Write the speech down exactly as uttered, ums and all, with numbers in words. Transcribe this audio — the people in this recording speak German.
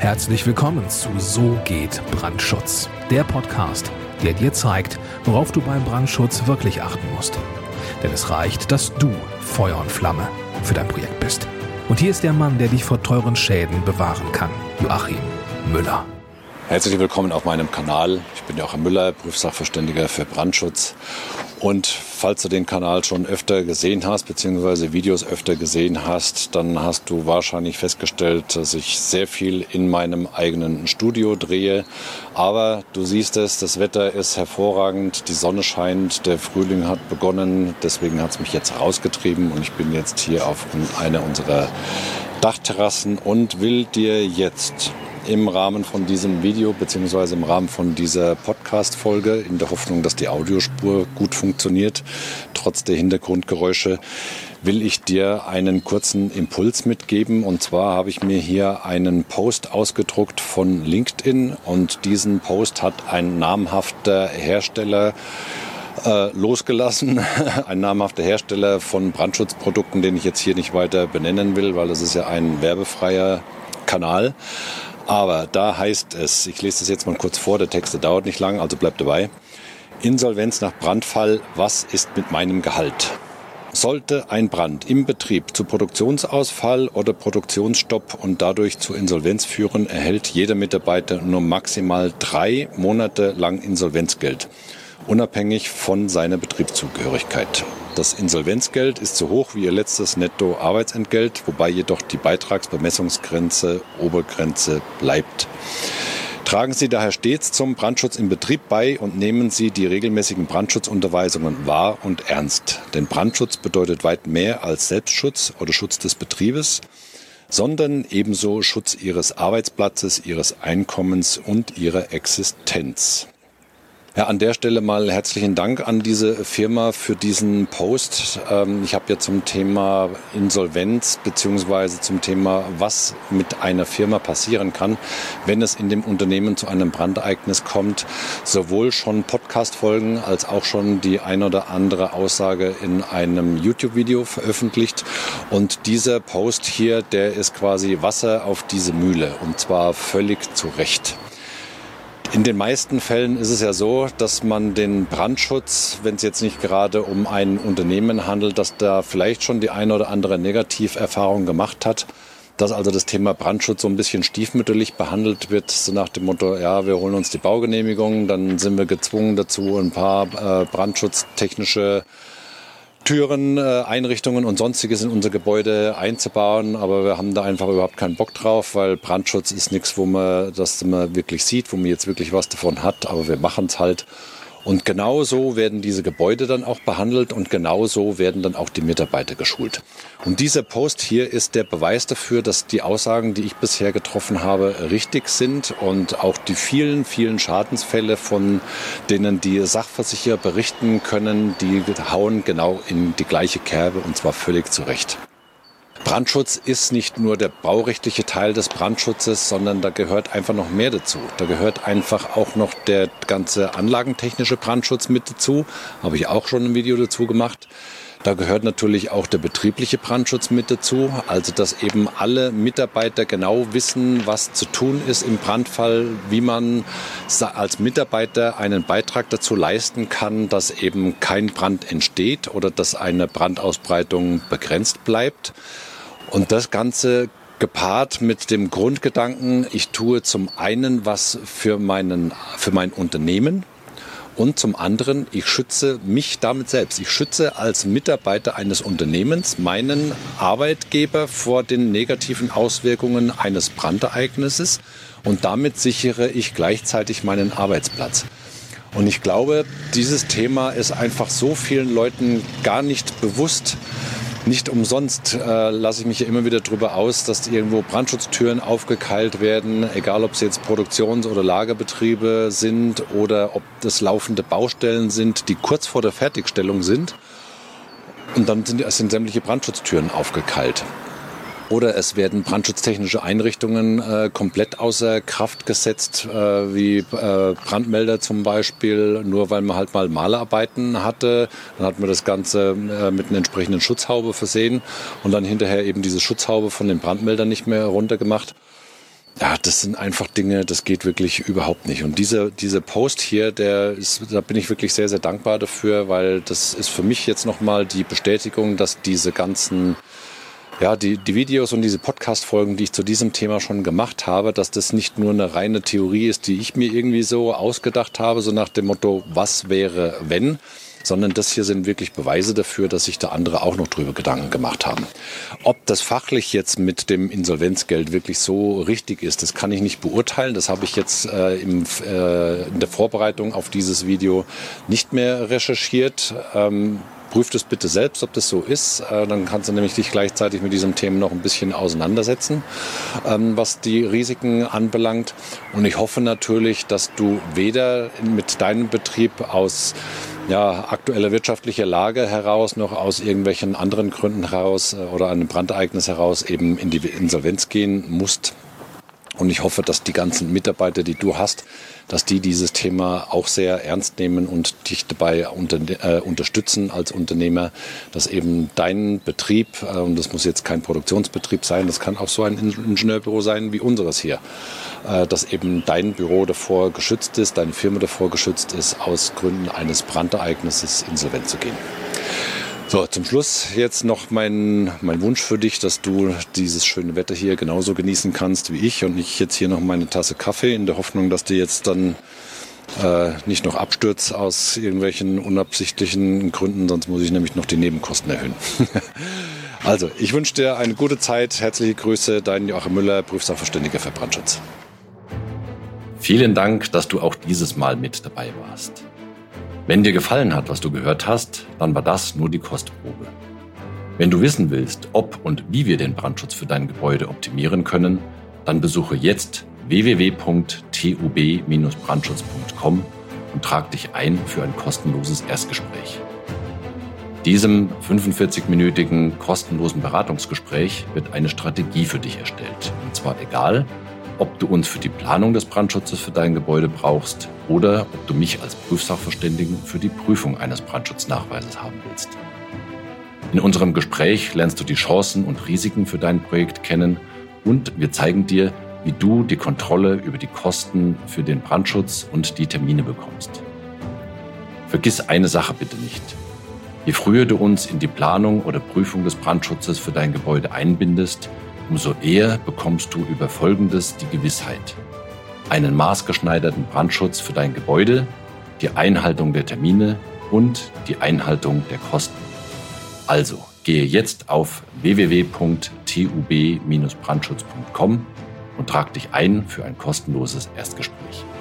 Herzlich willkommen zu So geht Brandschutz, der Podcast, der dir zeigt, worauf du beim Brandschutz wirklich achten musst. Denn es reicht, dass du Feuer und Flamme für dein Projekt bist. Und hier ist der Mann, der dich vor teuren Schäden bewahren kann, Joachim Müller. Herzlich willkommen auf meinem Kanal. Ich bin Joachim Müller, Prüfsachverständiger für Brandschutz. Und falls du den Kanal schon öfter gesehen hast, beziehungsweise Videos öfter gesehen hast, dann hast du wahrscheinlich festgestellt, dass ich sehr viel in meinem eigenen Studio drehe. Aber du siehst es, das Wetter ist hervorragend, die Sonne scheint, der Frühling hat begonnen. Deswegen hat es mich jetzt rausgetrieben und ich bin jetzt hier auf einer unserer Dachterrassen und will dir jetzt im Rahmen von diesem Video bzw. im Rahmen von dieser Podcast-Folge, in der Hoffnung, dass die Audiospur gut funktioniert, trotz der Hintergrundgeräusche, will ich dir einen kurzen Impuls mitgeben. Und zwar habe ich mir hier einen Post ausgedruckt von LinkedIn und diesen Post hat ein namhafter Hersteller äh, losgelassen. Ein namhafter Hersteller von Brandschutzprodukten, den ich jetzt hier nicht weiter benennen will, weil das ist ja ein werbefreier Kanal. Aber da heißt es, ich lese das jetzt mal kurz vor, der Text der dauert nicht lang, also bleibt dabei. Insolvenz nach Brandfall, was ist mit meinem Gehalt? Sollte ein Brand im Betrieb zu Produktionsausfall oder Produktionsstopp und dadurch zu Insolvenz führen, erhält jeder Mitarbeiter nur maximal drei Monate lang Insolvenzgeld, unabhängig von seiner Betriebszugehörigkeit. Das Insolvenzgeld ist so hoch wie ihr letztes Netto-Arbeitsentgelt, wobei jedoch die Beitragsbemessungsgrenze Obergrenze bleibt. Tragen Sie daher stets zum Brandschutz im Betrieb bei und nehmen Sie die regelmäßigen Brandschutzunterweisungen wahr und ernst. Denn Brandschutz bedeutet weit mehr als Selbstschutz oder Schutz des Betriebes, sondern ebenso Schutz Ihres Arbeitsplatzes, Ihres Einkommens und Ihrer Existenz. Ja, an der Stelle mal herzlichen Dank an diese Firma für diesen Post. Ich habe ja zum Thema Insolvenz beziehungsweise zum Thema, was mit einer Firma passieren kann, wenn es in dem Unternehmen zu einem Brandereignis kommt, sowohl schon Podcast-Folgen als auch schon die ein oder andere Aussage in einem YouTube-Video veröffentlicht. Und dieser Post hier, der ist quasi Wasser auf diese Mühle und zwar völlig zu Recht. In den meisten Fällen ist es ja so, dass man den Brandschutz, wenn es jetzt nicht gerade um ein Unternehmen handelt, dass da vielleicht schon die eine oder andere Negativerfahrung gemacht hat, dass also das Thema Brandschutz so ein bisschen stiefmütterlich behandelt wird, so nach dem Motto, ja, wir holen uns die Baugenehmigung, dann sind wir gezwungen dazu, ein paar äh, brandschutztechnische Türen, Einrichtungen und Sonstiges in unser Gebäude einzubauen, aber wir haben da einfach überhaupt keinen Bock drauf, weil Brandschutz ist nichts, wo man das man wirklich sieht, wo man jetzt wirklich was davon hat, aber wir machen es halt. Und genau so werden diese Gebäude dann auch behandelt und genau so werden dann auch die Mitarbeiter geschult. Und dieser Post hier ist der Beweis dafür, dass die Aussagen, die ich bisher getroffen habe, richtig sind und auch die vielen, vielen Schadensfälle, von denen die Sachversicherer berichten können, die hauen genau in die gleiche Kerbe und zwar völlig zu Recht. Brandschutz ist nicht nur der baurechtliche Teil des Brandschutzes, sondern da gehört einfach noch mehr dazu. Da gehört einfach auch noch der ganze anlagentechnische Brandschutz mit dazu. Habe ich auch schon ein Video dazu gemacht. Da gehört natürlich auch der betriebliche Brandschutz mit dazu. Also dass eben alle Mitarbeiter genau wissen, was zu tun ist im Brandfall, wie man als Mitarbeiter einen Beitrag dazu leisten kann, dass eben kein Brand entsteht oder dass eine Brandausbreitung begrenzt bleibt. Und das Ganze gepaart mit dem Grundgedanken, ich tue zum einen was für meinen, für mein Unternehmen und zum anderen, ich schütze mich damit selbst. Ich schütze als Mitarbeiter eines Unternehmens meinen Arbeitgeber vor den negativen Auswirkungen eines Brandereignisses und damit sichere ich gleichzeitig meinen Arbeitsplatz. Und ich glaube, dieses Thema ist einfach so vielen Leuten gar nicht bewusst. Nicht umsonst äh, lasse ich mich ja immer wieder darüber aus, dass irgendwo Brandschutztüren aufgekeilt werden, egal ob es jetzt Produktions- oder Lagerbetriebe sind oder ob das laufende Baustellen sind, die kurz vor der Fertigstellung sind. Und dann sind, sind sämtliche Brandschutztüren aufgekeilt. Oder es werden brandschutztechnische Einrichtungen äh, komplett außer Kraft gesetzt, äh, wie äh, Brandmelder zum Beispiel, nur weil man halt mal Malerarbeiten hatte. Dann hat man das Ganze äh, mit einer entsprechenden Schutzhaube versehen und dann hinterher eben diese Schutzhaube von den Brandmeldern nicht mehr runtergemacht. Ja, das sind einfach Dinge, das geht wirklich überhaupt nicht. Und dieser diese Post hier, der ist, da bin ich wirklich sehr, sehr dankbar dafür, weil das ist für mich jetzt nochmal die Bestätigung, dass diese ganzen, ja, die, die Videos und diese Podcast-Folgen, die ich zu diesem Thema schon gemacht habe, dass das nicht nur eine reine Theorie ist, die ich mir irgendwie so ausgedacht habe, so nach dem Motto, was wäre, wenn, sondern das hier sind wirklich Beweise dafür, dass sich da andere auch noch drüber Gedanken gemacht haben. Ob das fachlich jetzt mit dem Insolvenzgeld wirklich so richtig ist, das kann ich nicht beurteilen. Das habe ich jetzt äh, im, äh, in der Vorbereitung auf dieses Video nicht mehr recherchiert. Ähm, Prüf das bitte selbst, ob das so ist. Äh, dann kannst du nämlich dich gleichzeitig mit diesem Thema noch ein bisschen auseinandersetzen, ähm, was die Risiken anbelangt. Und ich hoffe natürlich, dass du weder mit deinem Betrieb aus ja, aktueller wirtschaftlicher Lage heraus, noch aus irgendwelchen anderen Gründen heraus äh, oder einem Brandereignis heraus eben in die Insolvenz gehen musst. Und ich hoffe, dass die ganzen Mitarbeiter, die du hast, dass die dieses Thema auch sehr ernst nehmen und dich dabei unter, äh, unterstützen als Unternehmer, dass eben dein Betrieb, äh, und das muss jetzt kein Produktionsbetrieb sein, das kann auch so ein Ingenieurbüro sein wie unseres hier, äh, dass eben dein Büro davor geschützt ist, deine Firma davor geschützt ist, aus Gründen eines Brandereignisses insolvent zu gehen. So, zum Schluss jetzt noch mein, mein Wunsch für dich, dass du dieses schöne Wetter hier genauso genießen kannst wie ich und ich jetzt hier noch meine Tasse Kaffee in der Hoffnung, dass du jetzt dann äh, nicht noch abstürzt aus irgendwelchen unabsichtlichen Gründen, sonst muss ich nämlich noch die Nebenkosten erhöhen. Also, ich wünsche dir eine gute Zeit. Herzliche Grüße, dein Joachim Müller, Prüfsachverständiger für Brandschutz. Vielen Dank, dass du auch dieses Mal mit dabei warst. Wenn dir gefallen hat, was du gehört hast, dann war das nur die Kostprobe. Wenn du wissen willst, ob und wie wir den Brandschutz für dein Gebäude optimieren können, dann besuche jetzt w w w punkt t u b Bindestrich brandschutz punkt com und trag dich ein für ein kostenloses Erstgespräch. Diesem fünfundvierzig-minütigen kostenlosen Beratungsgespräch wird eine Strategie für dich erstellt. Und zwar egal, ob du uns für die Planung des Brandschutzes für dein Gebäude brauchst oder ob du mich als Prüfsachverständigen für die Prüfung eines Brandschutznachweises haben willst. In unserem Gespräch lernst du die Chancen und Risiken für dein Projekt kennen und wir zeigen dir, wie du die Kontrolle über die Kosten für den Brandschutz und die Termine bekommst. Vergiss eine Sache bitte nicht. Je früher du uns in die Planung oder Prüfung des Brandschutzes für dein Gebäude einbindest, umso eher bekommst du über Folgendes die Gewissheit: einen maßgeschneiderten Brandschutz für dein Gebäude, die Einhaltung der Termine und die Einhaltung der Kosten. Also, gehe jetzt auf w w w punkt t u b Bindestrich brandschutz punkt com und trag dich ein für ein kostenloses Erstgespräch.